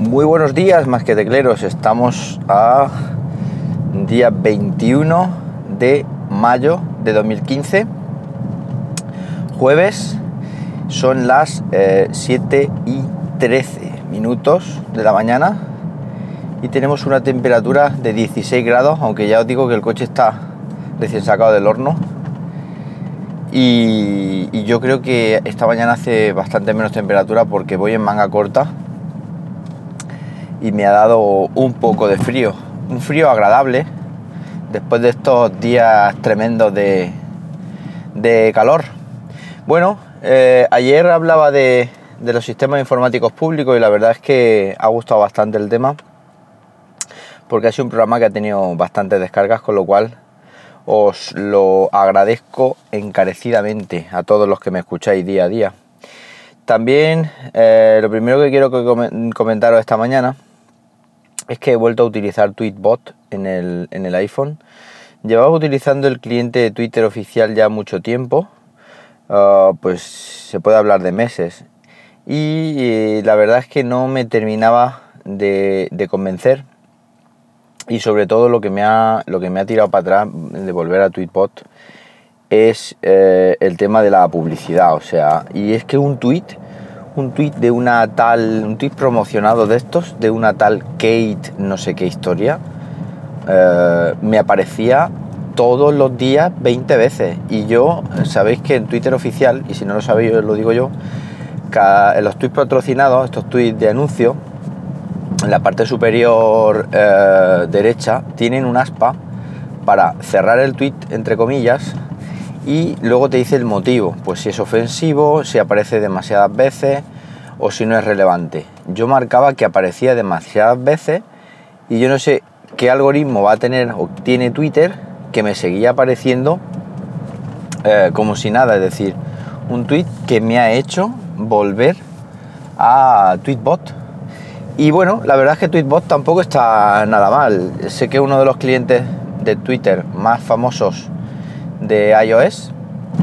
Muy buenos días, más que tecleros. Estamos a día 21 de mayo de 2015, jueves. Son las 7:13 de la mañana y tenemos una temperatura de 16 grados, aunque ya os digo que el coche está recién sacado del horno. Y yo creo que esta mañana hace bastante menos temperatura porque voy en manga corta y me ha dado un poco de frío, un frío agradable después de estos días tremendos de calor. Bueno, ayer hablaba de los sistemas informáticos públicos y la verdad es que ha gustado bastante el tema porque ha sido un programa que ha tenido bastantes descargas, con lo cual os lo agradezco encarecidamente a todos los que me escucháis día a día. También lo primero que quiero comentaros esta mañana es que he vuelto a utilizar Tweetbot en el iPhone. Llevaba utilizando el cliente de Twitter oficial ya mucho tiempo, pues se puede hablar de meses, y la verdad es que no me terminaba de convencer. Y sobre todo lo que me ha tirado para atrás de volver a Tweetbot es el tema de la publicidad. O sea, y es que un tweet de un tweet promocionado de estos, de una tal Kate no sé qué historia, me aparecía todos los días 20 veces. Y yo, sabéis que en Twitter oficial, y si no lo sabéis os lo digo yo, en los tweets patrocinados, estos tweets de anuncio, en la parte superior derecha tienen un aspa para cerrar el tweet, entre comillas, y luego te dice el motivo, pues si es ofensivo, si aparece demasiadas veces o si no es relevante. Yo marcaba que aparecía demasiadas veces y yo no sé qué algoritmo va a tener o tiene Twitter que me seguía apareciendo como si nada, es decir, un tweet que me ha hecho volver a Tweetbot. Y bueno, la verdad es que Tweetbot tampoco está nada mal. Sé que es uno de los clientes de Twitter más famosos de iOS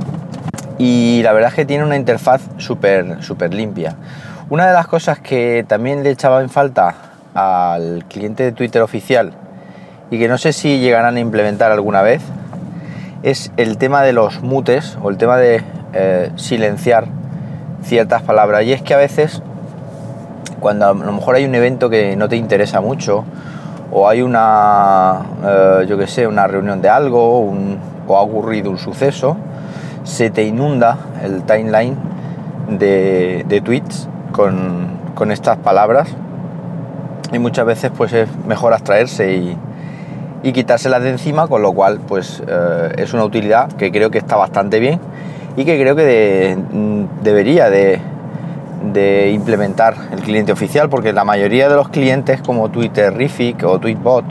y la verdad es que tiene una interfaz súper limpia. Una de las cosas que también le echaba en falta al cliente de Twitter oficial y que no sé si llegarán a implementar alguna vez es el tema de los mutes o el tema de silenciar ciertas palabras. Y es que a veces, cuando a lo mejor hay un evento que no te interesa mucho o hay una reunión de algo o ha ocurrido un suceso, se te inunda el timeline de tweets con estas palabras y muchas veces pues es mejor abstraerse y quitárselas de encima, con lo cual pues es una utilidad que creo que está bastante bien y que creo que debería de implementar el cliente oficial, porque la mayoría de los clientes como Twitterrific o Tweetbot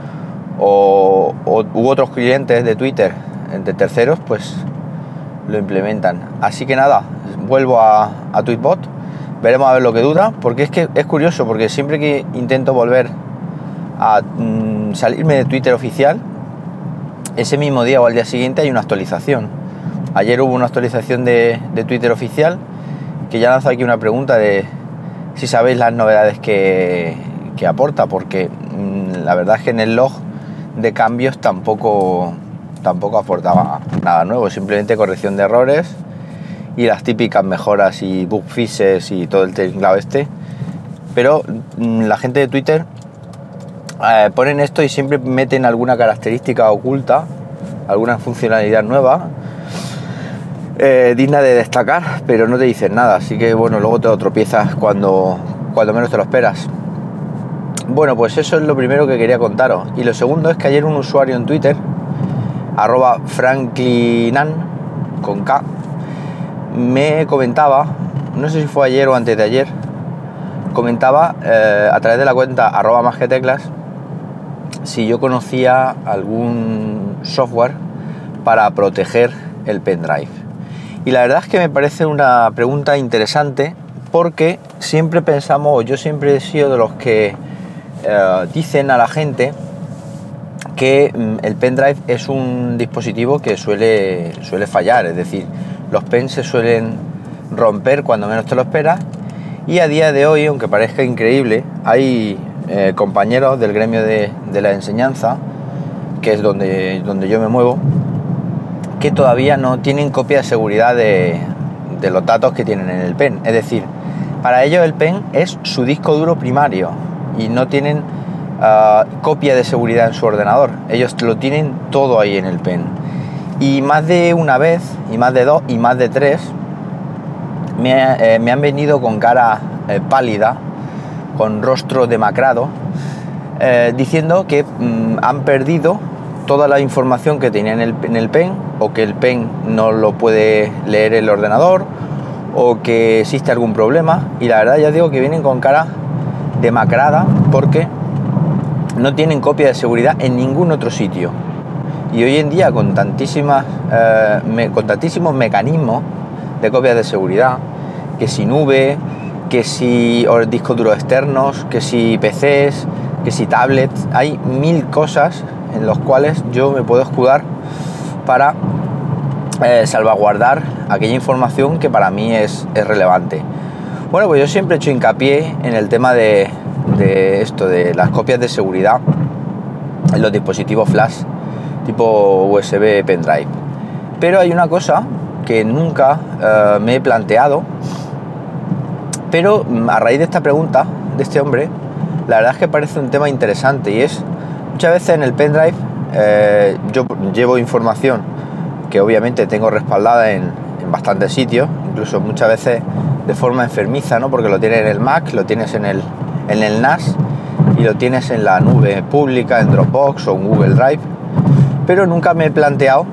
u otros clientes de Twitter de terceros pues lo implementan. Así que nada, vuelvo a Tweetbot, veremos a ver lo que dura, porque es que es curioso, porque siempre que intento volver a salirme de Twitter oficial, ese mismo día o al día siguiente hay una actualización. Ayer hubo una actualización de Twitter oficial que ya lanzo aquí una pregunta de si sabéis las novedades que aporta, porque la verdad es que en el log de cambios tampoco aportaba nada nuevo, simplemente corrección de errores y las típicas mejoras y bug fixes y todo el tinglado este. Pero la gente de Twitter ponen esto y siempre meten alguna característica oculta, alguna funcionalidad nueva digna de destacar, pero no te dicen nada, así que bueno, luego te lo tropiezas cuando menos te lo esperas. Bueno, pues eso es lo primero que quería contaros. Y lo segundo es que ayer un usuario en Twitter, @franklinan con K, me comentaba, no sé si fue ayer o antes de ayer, comentaba a través de la cuenta @masqueteclas si yo conocía algún software para proteger el pendrive. Y la verdad es que me parece una pregunta interesante, porque siempre pensamos, yo siempre he sido de los que dicen a la gente que el pendrive es un dispositivo que suele fallar, es decir, los pens se suelen romper cuando menos te lo esperas Y a día de hoy, aunque parezca increíble, hay compañeros del gremio de la enseñanza, que es donde yo me muevo, que todavía no tienen copia de seguridad de los datos que tienen en el pen. Es decir, para ellos el pen es su disco duro primario y no tienen copia de seguridad en su ordenador. Ellos lo tienen todo ahí en el pen. Y más de una vez, y más de dos, y más de tres, me han venido con cara pálida, con rostro demacrado, diciendo que han perdido toda la información que tenían en el pen, o que el pen no lo puede leer el ordenador, o que existe algún problema. Y la verdad, ya digo que vienen con cara demacrada porque no tienen copia de seguridad en ningún otro sitio. Y hoy en día, con tantísimos mecanismos de copias de seguridad, que si nube, que si discos duros externos, que si PCs, que si tablets, hay 1000 cosas en las cuales yo me puedo escudar para salvaguardar aquella información que para mí es relevante. Bueno, pues yo siempre he hecho hincapié en el tema de esto, de las copias de seguridad en los dispositivos flash tipo USB pendrive. Pero hay una cosa que nunca me he planteado, pero a raíz de esta pregunta de este hombre, la verdad es que parece un tema interesante, y es, muchas veces en el pendrive yo llevo información que obviamente tengo respaldada en bastantes sitios, incluso muchas veces de forma enfermiza, ¿no? Porque lo tienes en el Mac, lo tienes en el NAS y lo tienes en la nube pública, en Dropbox o en Google Drive, pero nunca me he planteado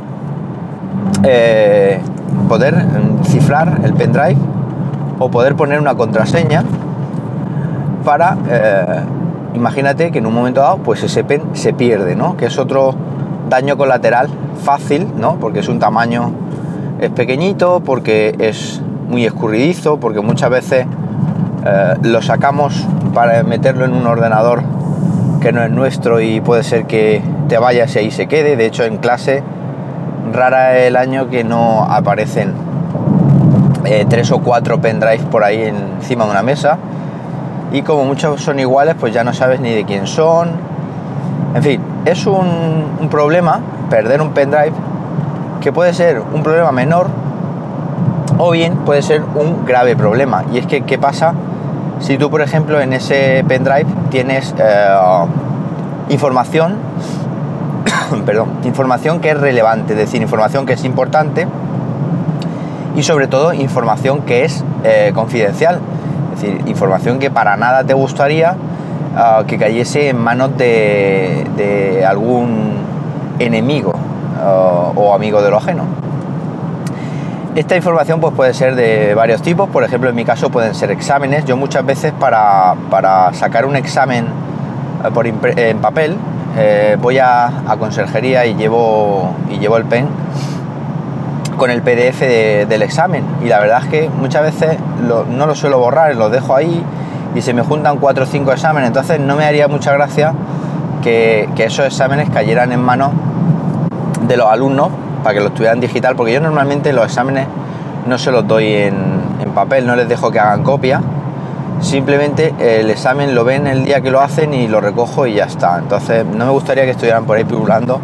poder cifrar el pendrive o poder poner una contraseña para, imagínate que en un momento dado pues ese pen se pierde, ¿no? Que es otro daño colateral fácil, ¿no? Porque es un tamaño, es pequeñito, porque es muy escurridizo, porque muchas veces lo sacamos para meterlo en un ordenador que no es nuestro y puede ser que te vayas y ahí se quede. De hecho, en clase rara es el año que no aparecen 3 o 4 pendrives por ahí encima de una mesa, y como muchos son iguales, pues ya no sabes ni de quién son. En fin, es un problema perder un pendrive, que puede ser un problema menor o bien puede ser un grave problema. Y es que, ¿qué pasa si tú, por ejemplo, en ese pendrive tienes información información que es relevante, es decir, información que es importante, y sobre todo información que es confidencial, es decir, información que para nada te gustaría que cayese en manos de algún enemigo o amigo de lo ajeno. Esta información pues puede ser de varios tipos. Por ejemplo, en mi caso pueden ser exámenes. Yo muchas veces para sacar un examen en papel voy a conserjería y llevo el pen con el PDF del examen, y la verdad es que muchas veces no lo suelo borrar, lo dejo ahí y se me juntan 4 o 5 exámenes. Entonces no me haría mucha gracia que esos exámenes cayeran en manos de los alumnos para que lo estudiaran digital, porque yo normalmente los exámenes no se los doy en papel, no les dejo que hagan copia, simplemente el examen lo ven el día que lo hacen y lo recojo y ya está. Entonces no me gustaría que estuvieran por ahí pululando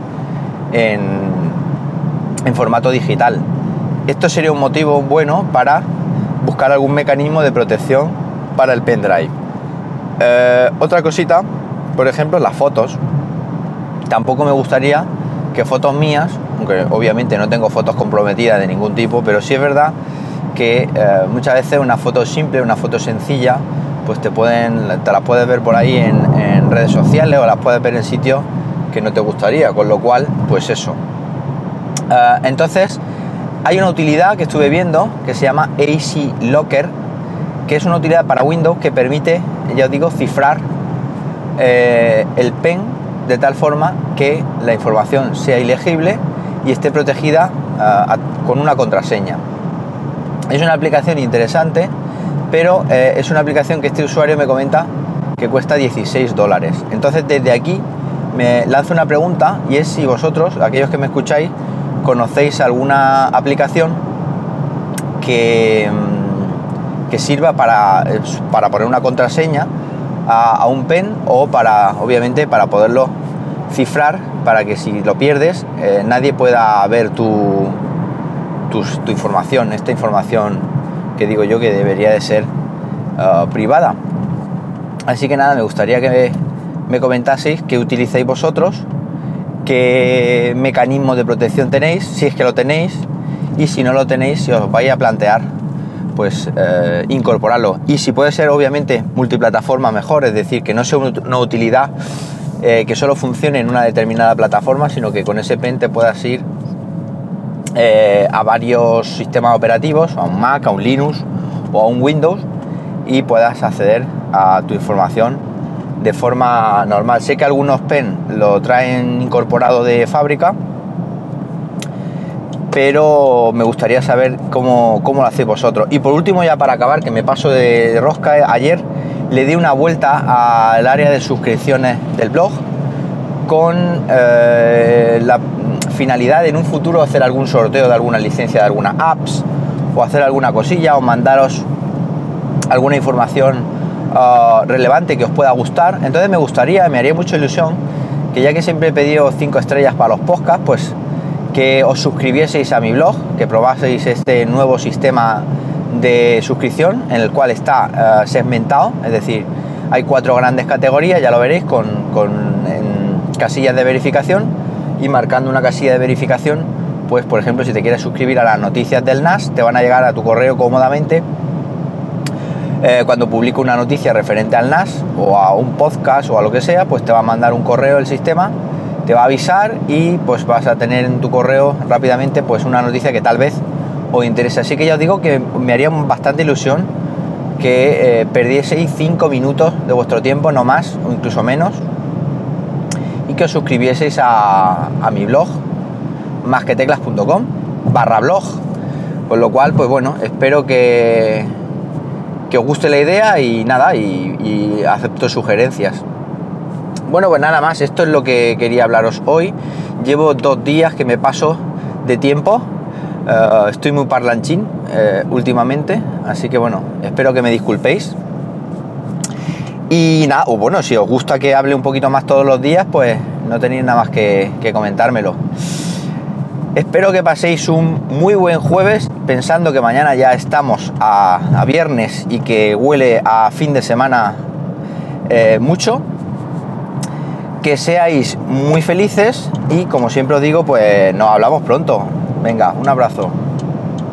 en formato digital. Esto sería un motivo bueno para buscar algún mecanismo de protección para el pendrive. Otra cosita, por ejemplo, las fotos. Tampoco me gustaría que fotos mías, aunque obviamente no tengo fotos comprometidas de ningún tipo, pero sí es verdad que muchas veces una foto simple, una foto sencilla, pues te las puedes ver por ahí en redes sociales, o las puedes ver en sitios que no te gustaría, con lo cual, pues eso. Entonces, hay una utilidad que estuve viendo que se llama AC Locker, que es una utilidad para Windows que permite, ya os digo, cifrar el pen de tal forma que la información sea ilegible y esté protegida con una contraseña. Es una aplicación interesante, pero es una aplicación que este usuario me comenta que cuesta $16. Entonces, desde aquí me lanzo una pregunta, y es si vosotros, aquellos que me escucháis, conocéis alguna aplicación que que sirva para poner una contraseña a un pen, o obviamente para poderlo cifrar, para que si lo pierdes nadie pueda ver tu información, esta información que digo yo que debería de ser privada. Así que nada, me gustaría que me comentaseis qué utilizáis vosotros, qué mecanismo de protección tenéis, si es que lo tenéis, y si no lo tenéis, si os vais a plantear pues incorporarlo. Y si puede ser obviamente multiplataforma, mejor, es decir, que no sea una utilidad que solo funcione en una determinada plataforma, sino que con ese pen te puedas ir a varios sistemas operativos, a un Mac, a un Linux o a un Windows, y puedas acceder a tu información de forma normal. Sé que algunos pen lo traen incorporado de fábrica, pero me gustaría saber cómo lo hacéis vosotros. Y por último, ya para acabar, que me paso de rosca, ayer le di una vuelta al área de suscripciones del blog con la finalidad de en un futuro hacer algún sorteo de alguna licencia de algunas apps, o hacer alguna cosilla, o mandaros alguna información relevante que os pueda gustar. Entonces me haría mucha ilusión que, ya que siempre he pedido 5 estrellas para los podcasts, pues que os suscribieseis a mi blog, que probaseis este nuevo sistema de suscripción en el cual está segmentado, es decir, hay 4 grandes categorías, ya lo veréis, con casillas de verificación, y marcando una casilla de verificación, pues por ejemplo, si te quieres suscribir a las noticias del NAS, te van a llegar a tu correo cómodamente cuando publico una noticia referente al NAS o a un podcast o a lo que sea, pues te va a mandar un correo el sistema, te va a avisar, y pues vas a tener en tu correo rápidamente pues una noticia que tal vez os interese. Así que ya os digo que me haría bastante ilusión que perdieseis 5 minutos de vuestro tiempo, no más, o incluso menos, y que os suscribieseis a mi blog, masqueteclas.com/blog. Con lo cual, pues bueno, espero que os guste la idea, y nada, y acepto sugerencias. Bueno, pues nada más, esto es lo que quería hablaros hoy. Llevo 2 días que me paso de tiempo, estoy muy parlanchín últimamente, así que bueno, espero que me disculpéis. Y nada, o bueno, si os gusta que hable un poquito más todos los días, pues no tenéis nada más que comentármelo. Espero que paséis un muy buen jueves, pensando que mañana ya estamos a viernes y que huele a fin de semana mucho. Que seáis muy felices, y como siempre os digo, pues nos hablamos pronto. Venga, un abrazo.